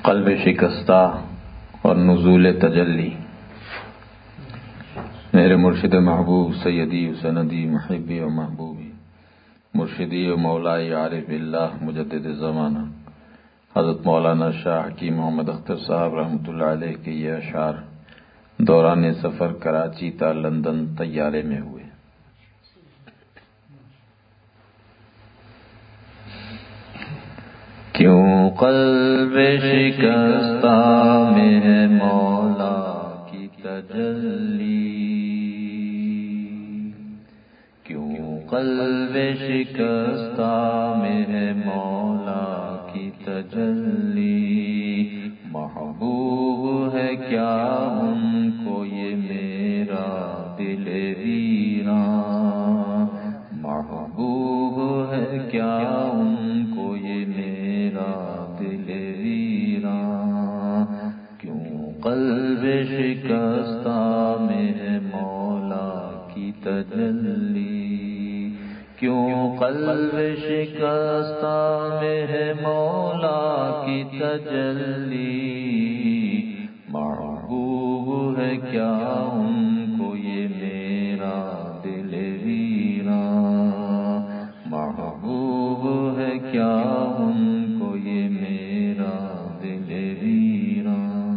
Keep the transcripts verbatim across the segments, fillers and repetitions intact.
قلب شکستہ اور نزول تجلی۔ میرے مرشد محبوب سیدی و سندی محبی و محبوبی مرشدی و مولائی عارف اللہ مجدد زمانہ حضرت مولانا شاہ حکیم محمد اختر صاحب رحمۃ اللہ علیہ کے یہ اشعار دوران سفر کراچی تا لندن طیارے میں ہوئے۔ کیوں قلب شکستہ میں ہے مولا کی تجلی، کیوں قلب شکستہ میں ہے مولا کی تجلی، محبوب ہے کیا ان کو یہ میرا دل ویراں، محبوب ہے کیا ان کو یہ میرا دل ویراں، کیوں قلب شکستہ میں ہے مولا کی تجلی، کیوں قلب شکستہ میں ہے مولا کی تجلی، محبوب ہے کیا ان کو یہ میرا دل ویراں، محبوب ہے کیا ان کو یہ میرا دل ویراں،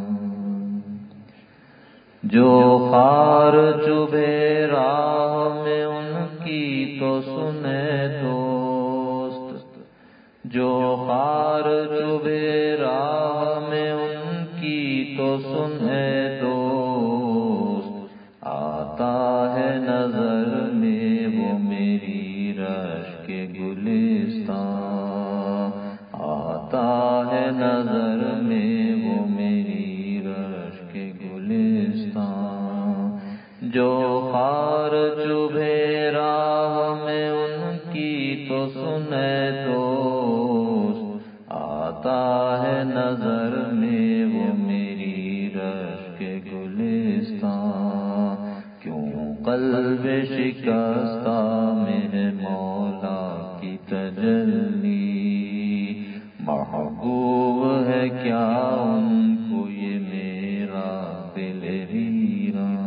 جو خار چبھے راہ میں ان کی تو سنے دوست، جو خار چبھے راہ میں ان کی تو سنے دوست، آتا ہے نظر میں وہ میری رش کے گلستان، آتا ہے نظر میں وہ میری رش کے گلستان، جو خار چبھے راہ میں ان کی تو سنے دوست، آتا ہے نظر میں وہ میری رش کے گلستان، کیوں قلب شکستہ میں ہے مولا کی تجلی، محبوب ہے کیا ان کو یہ میرا دل ویراں،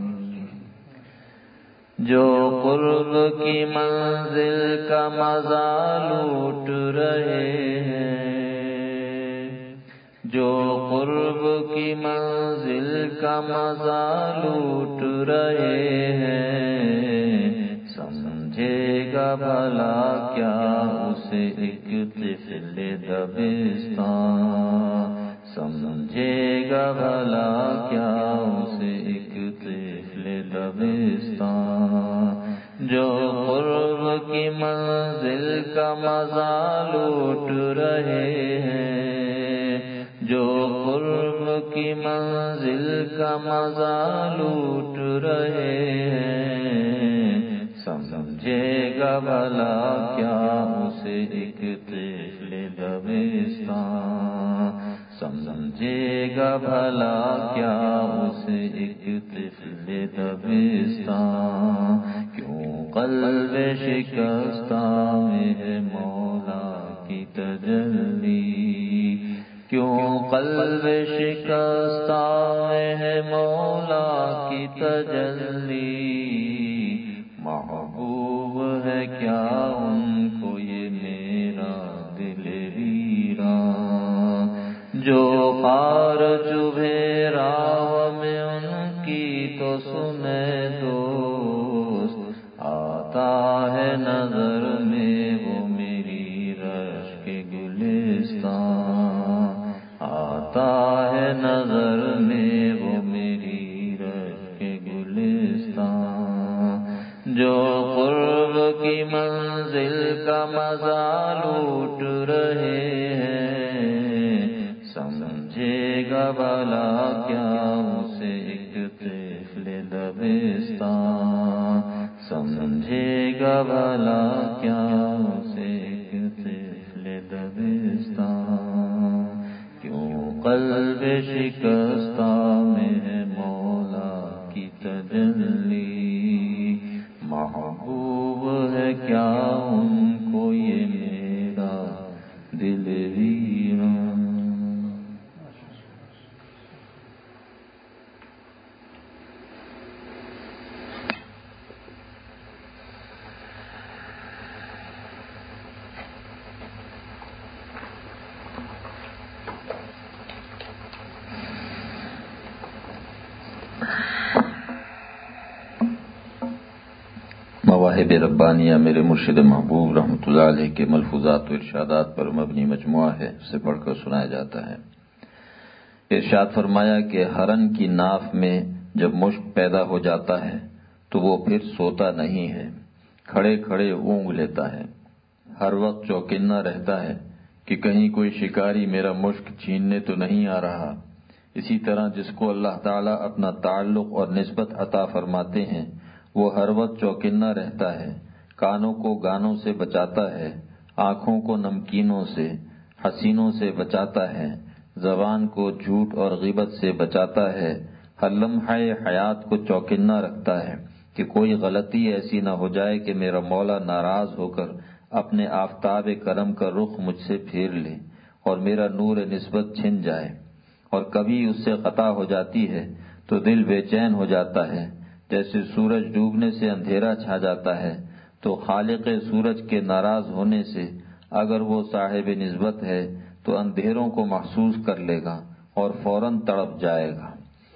جو قرب کی منزل کا مزہ لوٹ رہے ہیں، جو قرب کی منزل کا مزہ لوٹ رہے ہیں، سمجھے گا بھلا کیا اسے ایک طفل دبستان، سمجھے گا بھلا کیا اسے ایک طفل دبستان، جو قرب کی منزل کا مزہ لوٹ رہے ہیں، جو قرب کی منزل کا مزہ لوٹ رہے ہیں، سمجھے گا بھلا کیا اسے ایک طفل دبستان، سمجھے گا بھلا کیا اسے ایک طفل دبستان، کیوں قلب شکستہ میں ہے مولا کی تجلی، کیوں قلب شکستہ میں ہے مولا کی تجلی، محبوب ہے کیا ان کو یہ میرا دل ویراں، جو خار چبھے راہ میں ان کی تو سنے دوست، آتا ہے نظر میں وہ میری رش کے گلستان، آتا ہے نظر میں وہ میری رش کے گلستان، جو قرب کی منزل کا مزہ لوٹ رہے ہیں، سمجھے گا بھلا کیا اسے ایک طفل دبستان، سمجھے گا بھلا کیا اسے ایک طفل دبستان، کیوں قلب شکستہ میں ہے مولا کی تجلی، محبوب ہے کیا ان کو یہ میرا دل ویراں۔ صاحب ربانیہ میرے مرشد محبوب رحمۃ اللہ علیہ کے ملفوظات و ارشادات پر مبنی مجموعہ ہے، اسے پڑھ کر سنایا جاتا ہے۔ ارشاد فرمایا کہ ہرن کی ناف میں جب مشک پیدا ہو جاتا ہے تو وہ پھر سوتا نہیں ہے، کھڑے کھڑے اونگ لیتا ہے، ہر وقت چوکنا رہتا ہے کہ کہیں کوئی شکاری میرا مشک چھیننے تو نہیں آ رہا۔ اسی طرح جس کو اللہ تعالیٰ اپنا تعلق اور نسبت عطا فرماتے ہیں وہ ہر وقت چوکنا رہتا ہے، کانوں کو گانوں سے بچاتا ہے، آنکھوں کو نمکینوں سے، حسینوں سے بچاتا ہے، زبان کو جھوٹ اور غیبت سے بچاتا ہے، ہر لمحہ حیات کو چوکنا رکھتا ہے کہ کوئی غلطی ایسی نہ ہو جائے کہ میرا مولا ناراض ہو کر اپنے آفتاب کرم کا رخ مجھ سے پھیر لے اور میرا نور نسبت چھن جائے، اور کبھی اس سے خطا ہو جاتی ہے تو دل بے چین ہو جاتا ہے، جیسے سورج ڈوبنے سے اندھیرا چھا جاتا ہے تو خالق سورج کے ناراض ہونے سے اگر وہ صاحب نسبت ہے تو اندھیروں کو محسوس کر لے گا اور فوراً تڑپ جائے گا۔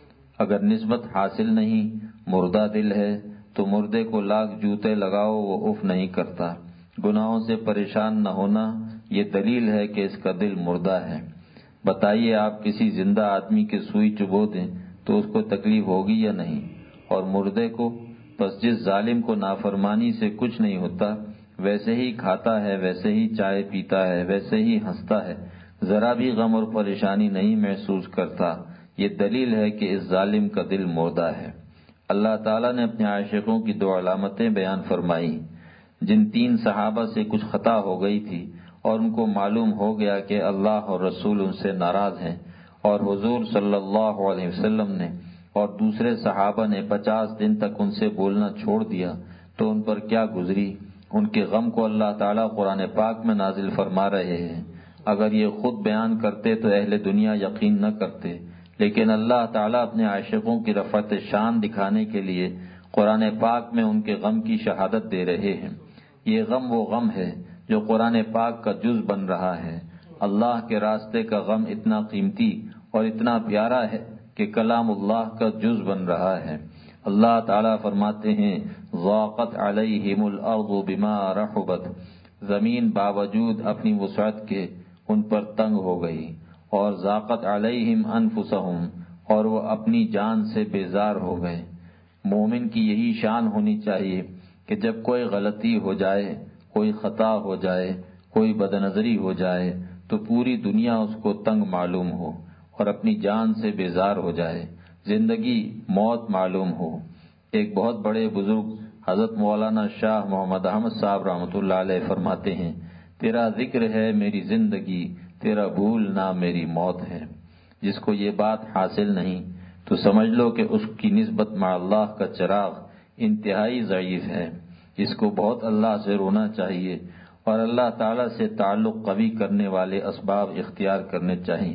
اگر نسبت حاصل نہیں، مردہ دل ہے تو مردے کو لاکھ جوتے لگاؤ وہ اف نہیں کرتا۔ گناہوں سے پریشان نہ ہونا یہ دلیل ہے کہ اس کا دل مردہ ہے۔ بتائیے آپ کسی زندہ آدمی کے سوئی چبو دیں تو اس کو تکلیف ہوگی یا نہیں؟ اور مردے کو؟ پس جس ظالم کو نافرمانی سے کچھ نہیں ہوتا ویسے ہی کھاتا ہے، ویسے ہی چائے پیتا ہے، ویسے ہی ہنستا ہے، ذرا بھی غم اور پریشانی نہیں محسوس کرتا، یہ دلیل ہے کہ اس ظالم کا دل مردہ ہے۔ اللہ تعالیٰ نے اپنے عاشقوں کی دو علامتیں بیان فرمائی۔ جن تین صحابہ سے کچھ خطا ہو گئی تھی اور ان کو معلوم ہو گیا کہ اللہ اور رسول ان سے ناراض ہیں، اور حضور صلی اللہ علیہ وسلم نے اور دوسرے صحابہ نے پچاس دن تک ان سے بولنا چھوڑ دیا، تو ان پر کیا گزری؟ ان کے غم کو اللہ تعالیٰ قرآن پاک میں نازل فرما رہے ہیں۔ اگر یہ خود بیان کرتے تو اہل دنیا یقین نہ کرتے، لیکن اللہ تعالیٰ اپنے عاشقوں کی رفعت شان دکھانے کے لیے قرآن پاک میں ان کے غم کی شہادت دے رہے ہیں۔ یہ غم وہ غم ہے جو قرآن پاک کا جز بن رہا ہے۔ اللہ کے راستے کا غم اتنا قیمتی اور اتنا پیارا ہے کہ کلام اللہ کا جز بن رہا ہے۔ اللہ تعالیٰ فرماتے ہیں ضاقت علیہم الارض بما رحبت، زمین باوجود اپنی وسعت کے ان پر تنگ ہو گئی، اور ضاقت علیہم انفسہم، اور وہ اپنی جان سے بیزار ہو گئے۔ مومن کی یہی شان ہونی چاہیے کہ جب کوئی غلطی ہو جائے، کوئی خطا ہو جائے، کوئی بدنظری ہو جائے تو پوری دنیا اس کو تنگ معلوم ہو اور اپنی جان سے بیزار ہو جائے، زندگی موت معلوم ہو۔ ایک بہت بڑے بزرگ حضرت مولانا شاہ محمد احمد صاحب رحمۃ اللہ علیہ فرماتے ہیں تیرا ذکر ہے میری زندگی، تیرا بھولنا میری موت ہے۔ جس کو یہ بات حاصل نہیں تو سمجھ لو کہ اس کی نسبت مع اللہ کا چراغ انتہائی ضعیف ہے۔ اس کو بہت اللہ سے رونا چاہیے اور اللہ تعالیٰ سے تعلق قوی کرنے والے اسباب اختیار کرنے چاہیے۔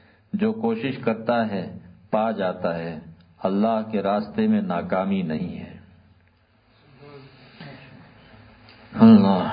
جو کوشش کرتا ہے پا جاتا ہے، اللہ کے راستے میں ناکامی نہیں ہے۔ اللہ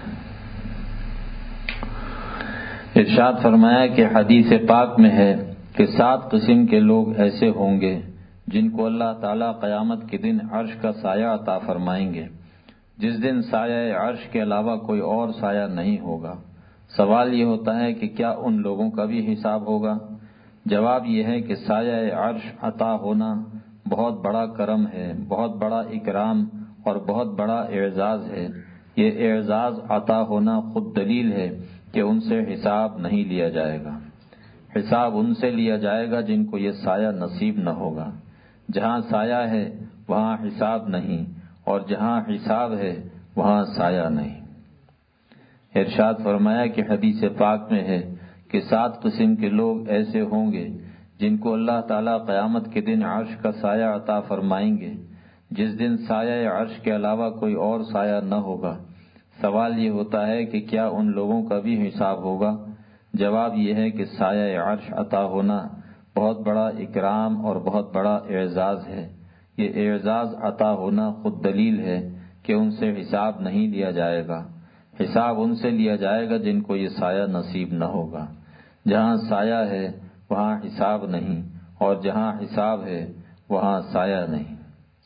ارشاد فرمایا کہ حدیث پاک میں ہے کہ سات قسم کے لوگ ایسے ہوں گے جن کو اللہ تعالیٰ قیامت کے دن عرش کا سایہ عطا فرمائیں گے، جس دن سایہ عرش کے علاوہ کوئی اور سایہ نہیں ہوگا۔ سوال یہ ہوتا ہے کہ کیا ان لوگوں کا بھی حساب ہوگا؟ جواب یہ ہے کہ سایہ عرش عطا ہونا بہت بڑا کرم ہے، بہت بڑا اکرام اور بہت بڑا اعزاز ہے۔ یہ اعزاز عطا ہونا خود دلیل ہے کہ ان سے حساب نہیں لیا جائے گا۔ حساب ان سے لیا جائے گا جن کو یہ سایہ نصیب نہ ہوگا۔ جہاں سایہ ہے وہاں حساب نہیں، اور جہاں حساب ہے وہاں سایہ نہیں۔ ارشاد فرمایا کہ حدیث پاک میں ہے کہ سات قسم کے لوگ ایسے ہوں گے جن کو اللہ تعالیٰ قیامت کے دن عرش کا سایہ عطا فرمائیں گے، جس دن سایہ عرش کے علاوہ کوئی اور سایہ نہ ہوگا۔ سوال یہ ہوتا ہے کہ کیا ان لوگوں کا بھی حساب ہوگا؟ جواب یہ ہے کہ سایہ عرش عطا ہونا بہت بڑا اکرام اور بہت بڑا اعزاز ہے۔ یہ اعزاز عطا ہونا خود دلیل ہے کہ ان سے حساب نہیں لیا جائے گا۔ حساب ان سے لیا جائے گا جن کو یہ سایہ نصیب نہ ہوگا۔ جہاں سایہ ہے وہاں حساب نہیں، اور جہاں حساب ہے وہاں سایہ نہیں۔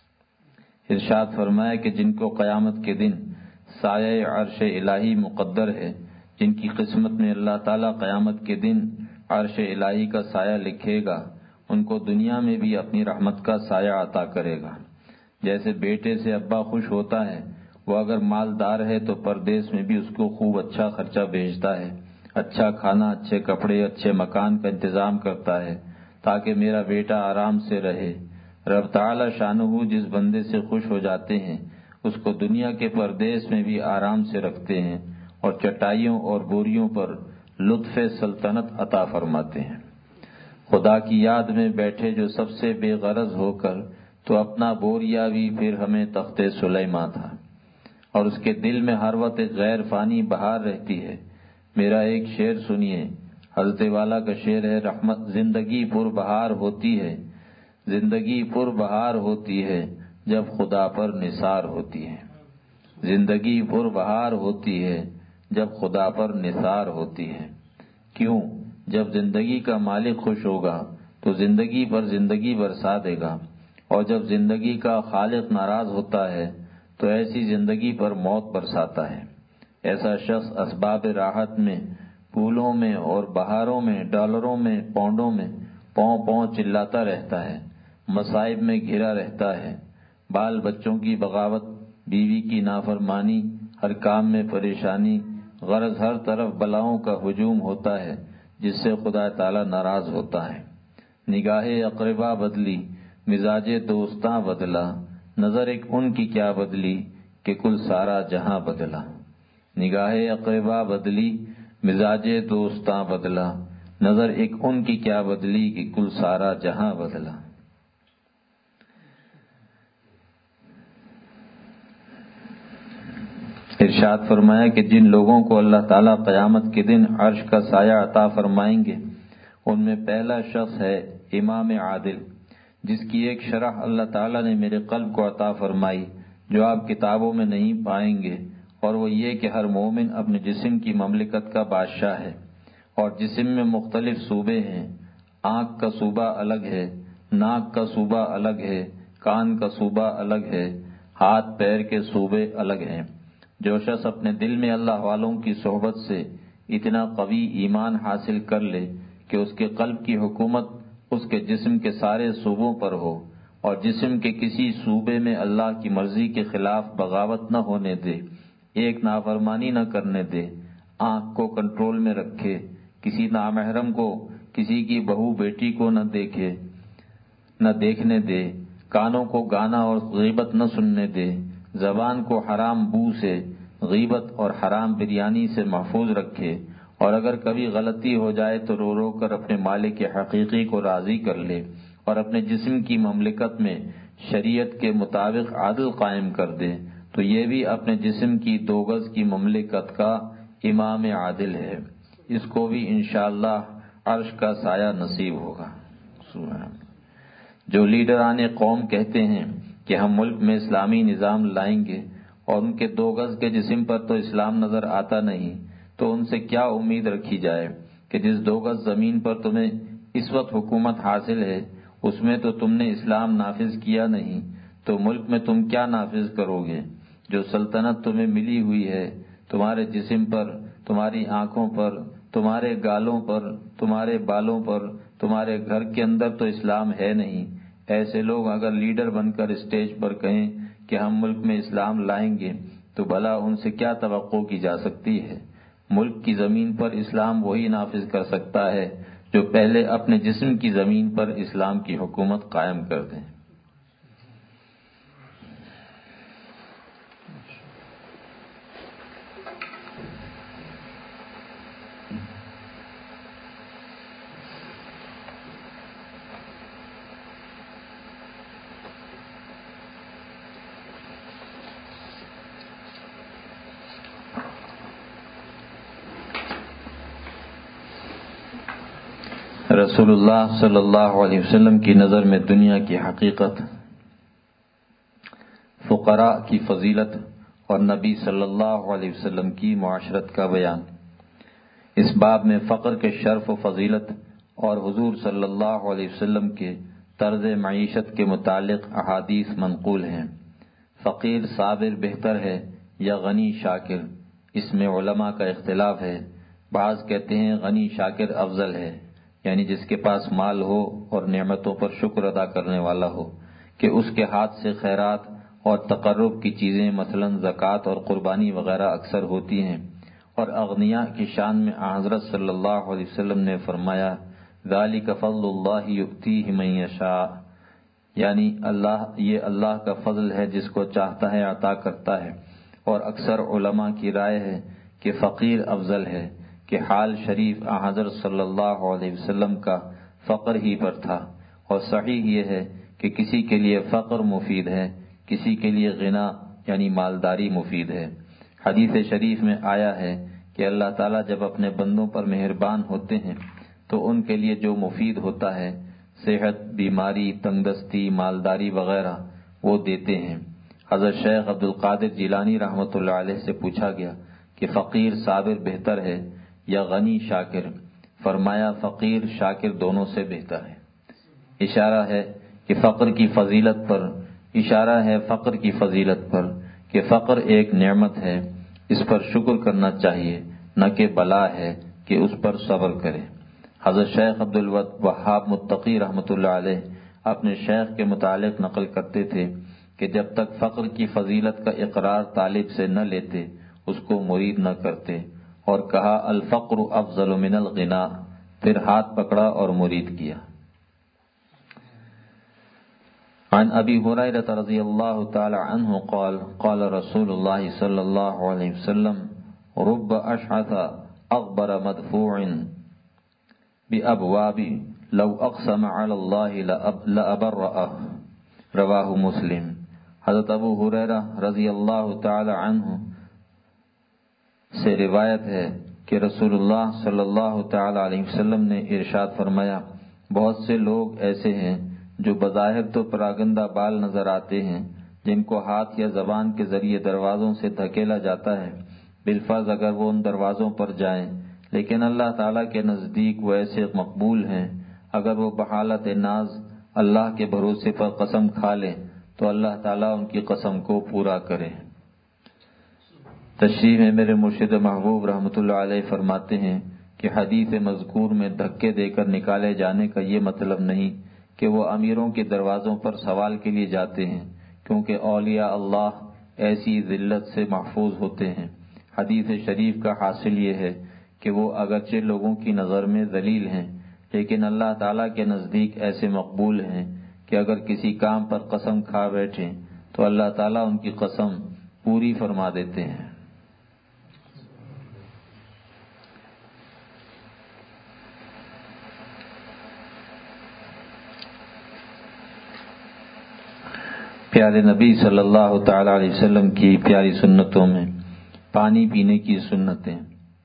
ارشاد فرمایا کہ جن کو قیامت کے دن سایہ عرش الہی مقدر ہے، جن کی قسمت میں اللہ تعالیٰ قیامت کے دن عرش الہی کا سایہ لکھے گا، ان کو دنیا میں بھی اپنی رحمت کا سایہ عطا کرے گا۔ جیسے بیٹے سے ابا خوش ہوتا ہے، وہ اگر مالدار ہے تو پردیس میں بھی اس کو خوب اچھا خرچہ بھیجتا ہے، اچھا کھانا، اچھے کپڑے، اچھے مکان کا انتظام کرتا ہے تاکہ میرا بیٹا آرام سے رہے۔ رب تعالی شانہ جس بندے سے خوش ہو جاتے ہیں اس کو دنیا کے پردیس میں بھی آرام سے رکھتے ہیں اور چٹائیوں اور بوریوں پر لطف سلطنت عطا فرماتے ہیں۔ خدا کی یاد میں بیٹھے جو سب سے بے غرض ہو کر تو اپنا بوریا بھی پھر ہمیں تخت سلیمان تھا، اور اس کے دل میں ہر وقت ایک غیر فانی بہار رہتی ہے۔ میرا ایک شعر سنیے، حضرت والا کا شعر ہے، رحمت زندگی پر بہار ہوتی ہے، زندگی پر بہار ہوتی ہے جب خدا پر نثار ہوتی ہے۔ زندگی پر بہار ہوتی ہے جب خدا پر نثار ہوتی ہے۔ کیوں؟ جب زندگی کا مالک خوش ہوگا تو زندگی پر زندگی برسا دے گا، اور جب زندگی کا خالق ناراض ہوتا ہے تو ایسی زندگی پر موت برساتا ہے۔ ایسا شخص اسباب راحت میں، پھولوں میں اور بہاروں میں، ڈالروں میں، پاؤنڈوں میں پاؤں پاؤں چلاتا رہتا ہے، مصائب میں گھرا رہتا ہے، بال بچوں کی بغاوت، بیوی کی نافرمانی، ہر کام میں پریشانی، غرض ہر طرف بلاؤں کا ہجوم ہوتا ہے جس سے خدا تعالی ناراض ہوتا ہے۔ نگاہ اقربا بدلی، مزاج دوستاں بدلا، نظر ایک ان کی کیا بدلی کہ کل سارا جہاں بدلا۔ نگاہ اقربا بدلی، مزاج دوستاں بدلا، نظر ایک ان کی کیا بدلی کہ کل سارا جہاں بدلا۔ ارشاد فرمایا کہ جن لوگوں کو اللہ تعالیٰ قیامت کے دن عرش کا سایہ عطا فرمائیں گے ان میں پہلا شخص ہے امام عادل، جس کی ایک شرح اللہ تعالیٰ نے میرے قلب کو عطا فرمائی جو آپ کتابوں میں نہیں پائیں گے، اور وہ یہ کہ ہر مومن اپنے جسم کی مملکت کا بادشاہ ہے، اور جسم میں مختلف صوبے ہیں۔ آنکھ کا صوبہ الگ ہے، ناک کا صوبہ الگ ہے، کان کا صوبہ الگ ہے، ہاتھ پیر کے صوبے الگ ہیں۔ جو شخص اپنے دل میں اللہ والوں کی صحبت سے اتنا قوی ایمان حاصل کر لے کہ اس کے قلب کی حکومت اس کے جسم کے سارے صوبوں پر ہو، اور جسم کے کسی صوبے میں اللہ کی مرضی کے خلاف بغاوت نہ ہونے دے، ایک نافرمانی نہ کرنے دے، آنکھ کو کنٹرول میں رکھے، کسی نامحرم کو، کسی کی بہو بیٹی کو نہ دیکھے، نہ دیکھنے دے، کانوں کو گانا اور غیبت نہ سننے دے، زبان کو حرام بو سے، غیبت اور حرام بریانی سے محفوظ رکھے، اور اگر کبھی غلطی ہو جائے تو رو رو کر اپنے مالک حقیقی کو راضی کر لے، اور اپنے جسم کی مملکت میں شریعت کے مطابق عدل قائم کر دے، تو یہ بھی اپنے جسم کی دو گز کی مملکت کا امام عادل ہے۔ اس کو بھی انشاءاللہ عرش کا سایہ نصیب ہوگا۔ سبحان اللہ۔ جو لیڈران قوم کہتے ہیں کہ ہم ملک میں اسلامی نظام لائیں گے اور ان کے دو گز کے جسم پر تو اسلام نظر آتا نہیں، تو ان سے کیا امید رکھی جائے کہ جس دو گز زمین پر تمہیں اس وقت حکومت حاصل ہے، اس میں تو تم نے اسلام نافذ کیا نہیں، تو ملک میں تم کیا نافذ کرو گے؟ جو سلطنت تمہیں ملی ہوئی ہے، تمہارے جسم پر، تمہاری آنکھوں پر، تمہارے گالوں پر، تمہارے بالوں پر، تمہارے گھر کے اندر تو اسلام ہے نہیں۔ ایسے لوگ اگر لیڈر بن کر اسٹیج پر کہیں کہ ہم ملک میں اسلام لائیں گے تو بھلا ان سے کیا توقع کی جا سکتی ہے؟ ملک کی زمین پر اسلام وہی نافذ کر سکتا ہے جو پہلے اپنے جسم کی زمین پر اسلام کی حکومت قائم کر دیں۔ رسول اللہ صلی اللہ علیہ وسلم کی نظر میں دنیا کی حقیقت، فقراء کی فضیلت اور نبی صلی اللہ علیہ وسلم کی معاشرت کا بیان۔ اس باب میں فقر کے شرف و فضیلت اور حضور صلی اللہ علیہ وسلم کے طرز معیشت کے متعلق احادیث منقول ہیں۔ فقیر صابر بہتر ہے یا غنی شاکر، اس میں علماء کا اختلاف ہے۔ بعض کہتے ہیں غنی شاکر افضل ہے، یعنی جس کے پاس مال ہو اور نعمتوں پر شکر ادا کرنے والا ہو کہ اس کے ہاتھ سے خیرات اور تقرب کی چیزیں مثلا زکوٰۃ اور قربانی وغیرہ اکثر ہوتی ہیں۔ اور اغنیاء کی شان میں حضرت صلی اللہ علیہ وسلم نے فرمایا ذالک فضل اللہ یؤتیہ من یشاء، یعنی اللہ یہ اللہ کا فضل ہے، جس کو چاہتا ہے عطا کرتا ہے۔ اور اکثر علماء کی رائے ہے کہ فقیر افضل ہے، کہ حال شریف حضرت صلی اللہ علیہ وسلم کا فقر ہی پر تھا، اور صحیح یہ ہے کہ کسی کے لیے فقر مفید ہے، کسی کے لیے غنا یعنی مالداری مفید ہے۔ حدیث شریف میں آیا ہے کہ اللہ تعالیٰ جب اپنے بندوں پر مہربان ہوتے ہیں تو ان کے لیے جو مفید ہوتا ہے، صحت، بیماری، تنگدستی، مالداری وغیرہ، وہ دیتے ہیں۔ حضرت شیخ عبد القادر جیلانی رحمۃ اللہ علیہ سے پوچھا گیا کہ فقیر صابر بہتر ہے یا غنی شاکر؟ فرمایا فقیر شاکر دونوں سے بہتر ہے۔ اشارہ ہے کہ فقر کی فضیلت پر اشارہ ہے فقر کی فضیلت پر کہ فقر ایک نعمت ہے، اس پر شکر کرنا چاہیے، نہ کہ بلا ہے کہ اس پر صبر کرے۔ حضرت شیخ عبد الوہاب متقی رحمۃ اللہ علیہ اپنے شیخ کے متعلق نقل کرتے تھے کہ جب تک فقر کی فضیلت کا اقرار طالب سے نہ لیتے اس کو مرید نہ کرتے، اور کہا الفقر افضل من الغنا، پھر ہاتھ پکڑا اور مرید کیا۔ عن ابی ہریرہ رضی اللہ تعالی عنہ قال قال رسول اللہ صلی اللہ علیہ وسلم رب اشعث اغبر مدفوع بابواب لو اقسم علی اللہ لابرأہ، رواہ مسلم۔ حضرت ابو ہریرہ رضی اللہ تعالی عنہ سے روایت ہے کہ رسول اللہ صلی اللہ تعالی علیہ وسلم نے ارشاد فرمایا بہت سے لوگ ایسے ہیں جو بظاہر تو پراگندہ بال نظر آتے ہیں، جن کو ہاتھ یا زبان کے ذریعے دروازوں سے دھکیلا جاتا ہے، بالفرض اگر وہ ان دروازوں پر جائیں، لیکن اللہ تعالیٰ کے نزدیک وہ ایسے مقبول ہیں اگر وہ بحالت ناز اللہ کے بھروسے پر قسم کھا لیں تو اللہ تعالیٰ ان کی قسم کو پورا کرے۔ تشریح میں میرے مرشد محبوب رحمۃ اللہ علیہ فرماتے ہیں کہ حدیث مذکور میں دھکے دے کر نکالے جانے کا یہ مطلب نہیں کہ وہ امیروں کے دروازوں پر سوال کے لیے جاتے ہیں، کیونکہ اولیاء اللہ ایسی ذلت سے محفوظ ہوتے ہیں۔ حدیث شریف کا حاصل یہ ہے کہ وہ اگرچہ لوگوں کی نظر میں ذلیل ہیں، لیکن اللہ تعالیٰ کے نزدیک ایسے مقبول ہیں کہ اگر کسی کام پر قسم کھا بیٹھیں تو اللہ تعالیٰ ان کی قسم پوری فرما دیتے ہیں۔ پیارے نبی صلی اللہ تعالی علیہ وسلم کی پیاری سنتوں میں پانی پینے کی سنتیں،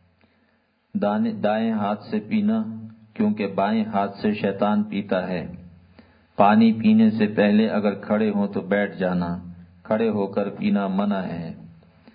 دائیں ہاتھ سے پینا کیونکہ بائیں ہاتھ سے شیطان پیتا ہے۔ پانی پینے سے پہلے اگر کھڑے ہوں تو بیٹھ جانا، کھڑے ہو کر پینا منع ہے۔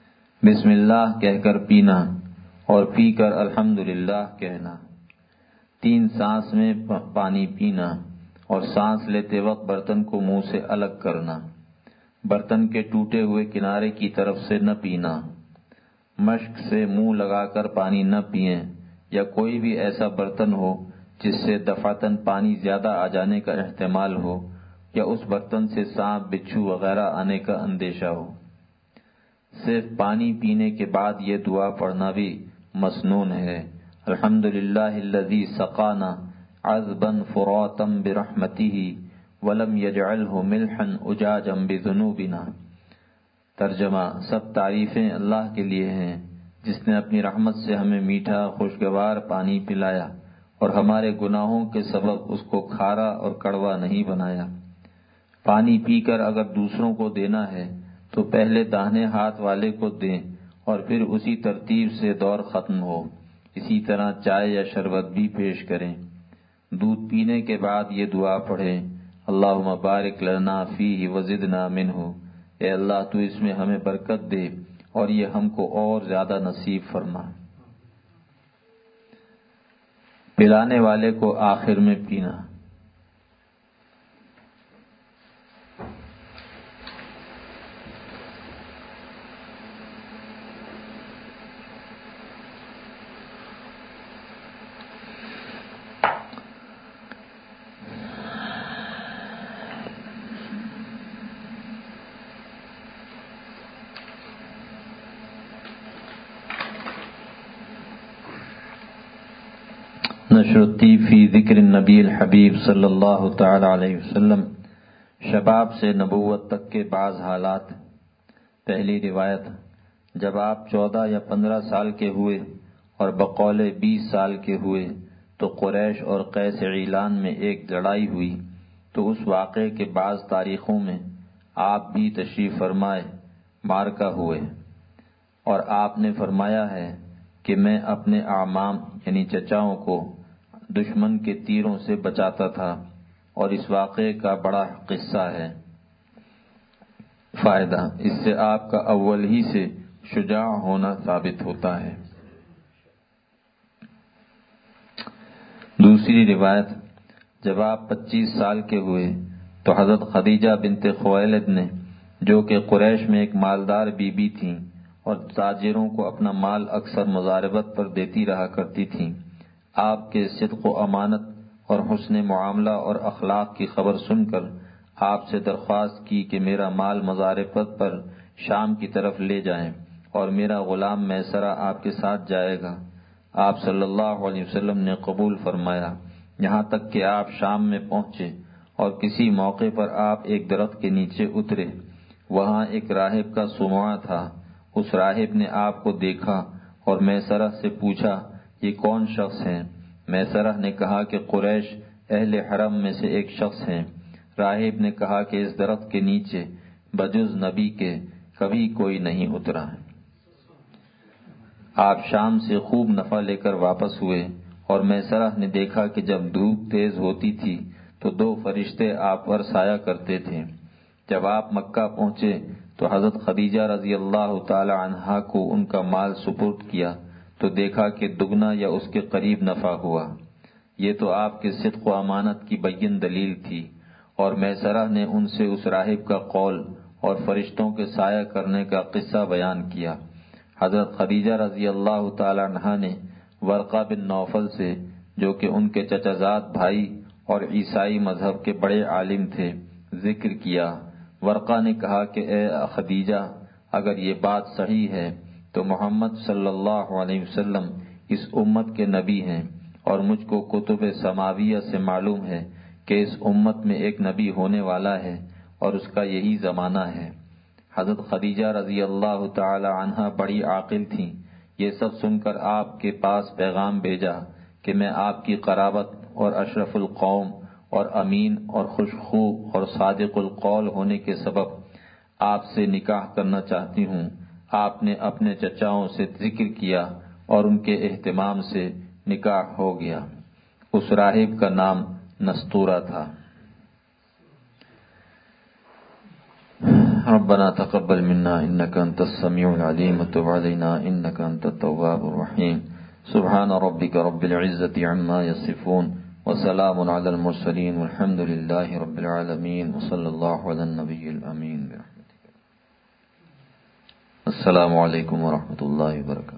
بسم اللہ کہہ کر پینا اور پی کر الحمدللہ کہنا۔ تین سانس میں پانی پینا اور سانس لیتے وقت برتن کو منہ سے الگ کرنا، برتن کے ٹوٹے ہوئے کنارے کی طرف سے نہ پینا، مشک سے منہ لگا کر پانی نہ پئیں، یا کوئی بھی ایسا برتن ہو جس سے دفعتاً پانی زیادہ آ جانے کا احتمال ہو یا اس برتن سے سانپ بچھو وغیرہ آنے کا اندیشہ ہو۔ صرف پانی پینے کے بعد یہ دعا پڑھنا بھی مسنون ہے۔ الحمدللہ الذی سقانا عذبا فراتا برحمتہ ولم یجعلہ ملحا اجاجا بذنوبنا۔ ترجمہ: سب تعریفیں اللہ کے لیے ہیں جس نے اپنی رحمت سے ہمیں میٹھا خوشگوار پانی پلایا اور ہمارے گناہوں کے سبب اس کو کھارا اور کڑوا نہیں بنایا۔ پانی پی کر اگر دوسروں کو دینا ہے تو پہلے داہنے ہاتھ والے کو دیں اور پھر اسی ترتیب سے دور ختم ہو۔ اسی طرح چائے یا شربت بھی پیش کریں۔ دودھ پینے کے بعد یہ دعا پڑھیں: اللہم بارک لنا فیہ وزدنا منہ۔ اے اللہ تو اس میں ہمیں برکت دے اور یہ ہم کو اور زیادہ نصیب فرما۔ پلانے والے کو آخر میں پینا۔ نشرتی فی ذکر النبی الحبیب صلی اللہ تعالی علیہ وسلم، شباب سے نبوت تک کے بعض حالات۔ پہلی روایت: جب آپ چودہ یا پندرہ سال کے ہوئے اور بقول بیس سال کے ہوئے تو قریش اور قیس عیلان میں ایک لڑائی ہوئی، تو اس واقعے کے بعض تاریخوں میں آپ بھی تشریف فرمائے معرکہ ہوئے، اور آپ نے فرمایا ہے کہ میں اپنے اعمام یعنی چچاؤں کو دشمن کے تیروں سے بچاتا تھا، اور اس واقعے کا بڑا قصہ ہے۔ فائدہ: اس سے آپ کا اول ہی سے شجاع ہونا ثابت ہوتا ہے۔ دوسری روایت: جب آپ پچیس سال کے ہوئے تو حضرت خدیجہ بنت خویلد نے، جو کہ قریش میں ایک مالدار بی بی تھیں اور تاجروں کو اپنا مال اکثر مضاربت پر دیتی رہا کرتی تھیں، آپ کے صدق و امانت اور حسن معاملہ اور اخلاق کی خبر سن کر آپ سے درخواست کی کہ میرا مال مضاربت پر شام کی طرف لے جائیں اور میرا غلام میسرہ آپ کے ساتھ جائے گا۔ آپ صلی اللہ علیہ وسلم نے قبول فرمایا، یہاں تک کہ آپ شام میں پہنچے اور کسی موقع پر آپ ایک درخت کے نیچے اترے۔ وہاں ایک راہب کا صومعہ تھا۔ اس راہب نے آپ کو دیکھا اور میسرہ سے پوچھا، یہ کون شخص ہیں؟ میسرہ نے کہا کہ قریش اہل حرم میں سے ایک شخص ہیں۔ راہب نے کہا کہ اس درخت کے نیچے بجز نبی کے کبھی کوئی نہیں اترا۔ آپ شام سے خوب نفع لے کر واپس ہوئے اور میسرہ نے دیکھا کہ جب دھوپ تیز ہوتی تھی تو دو فرشتے آپ پر سایہ کرتے تھے۔ جب آپ مکہ پہنچے تو حضرت خدیجہ رضی اللہ تعالی عنہا کو ان کا مال سپرد کیا تو دیکھا کہ دگنا یا اس کے قریب نفع ہوا۔ یہ تو آپ کے صدق و امانت کی بین دلیل تھی، اور میسرہ نے ان سے اس راہب کا قول اور فرشتوں کے سایہ کرنے کا قصہ بیان کیا۔ حضرت خدیجہ رضی اللہ تعالی عنہا نے ورقہ بن نوفل سے، جو کہ ان کے چچا زاد بھائی اور عیسائی مذہب کے بڑے عالم تھے، ذکر کیا۔ ورقہ نے کہا کہ اے خدیجہ، اگر یہ بات صحیح ہے تو محمد صلی اللہ علیہ وسلم اس امت کے نبی ہیں، اور مجھ کو کتب سماویہ سے معلوم ہے کہ اس امت میں ایک نبی ہونے والا ہے اور اس کا یہی زمانہ ہے۔ حضرت خدیجہ رضی اللہ تعالی عنہا بڑی عاقل تھیں۔ یہ سب سن کر آپ کے پاس پیغام بھیجا کہ میں آپ کی قرابت اور اشرف القوم اور امین اور خوشخو اور صادق القول ہونے کے سبب آپ سے نکاح کرنا چاہتی ہوں۔ آپ نے اپنے چچاؤں سے ذکر کیا اور ان کے اہتمام سے نکاح ہو گیا۔ اس راہب کا نام نستورہ تھا۔ ربنا تقبل منا انك انت السميع العليم وتب علينا انك انت التواب الرحيم سبحان ربك رب العزة عما يصفون وسلام على المرسلين والحمد لله رب العالمين وصلى الله على النبي الأمين برحمتك. السلام علیکم ورحمۃ اللہ وبرکاتہ.